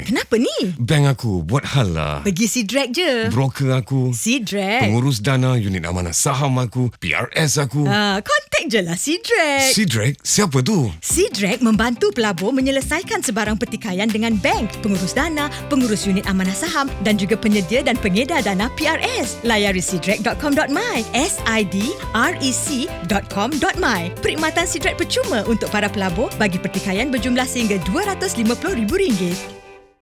Kenapa ni? Bank aku buat hal lah. Pergi Sidrak je. Broker aku, Sidrak? pengurus dana unit amanah saham aku, PRS aku. Kontak je lah Sidrak. Sidrak? Siapa tu? Sidrak membantu pelabur menyelesaikan sebarang pertikaian dengan bank, pengurus dana, pengurus unit amanah saham dan juga penyedia dan pengedar dana PRS. Layari sidrak.com.my, sidrec.com.my. Perkhidmatan Sidrak percuma untuk para pelabur bagi pertikaian berjumlah sehingga RM250,000.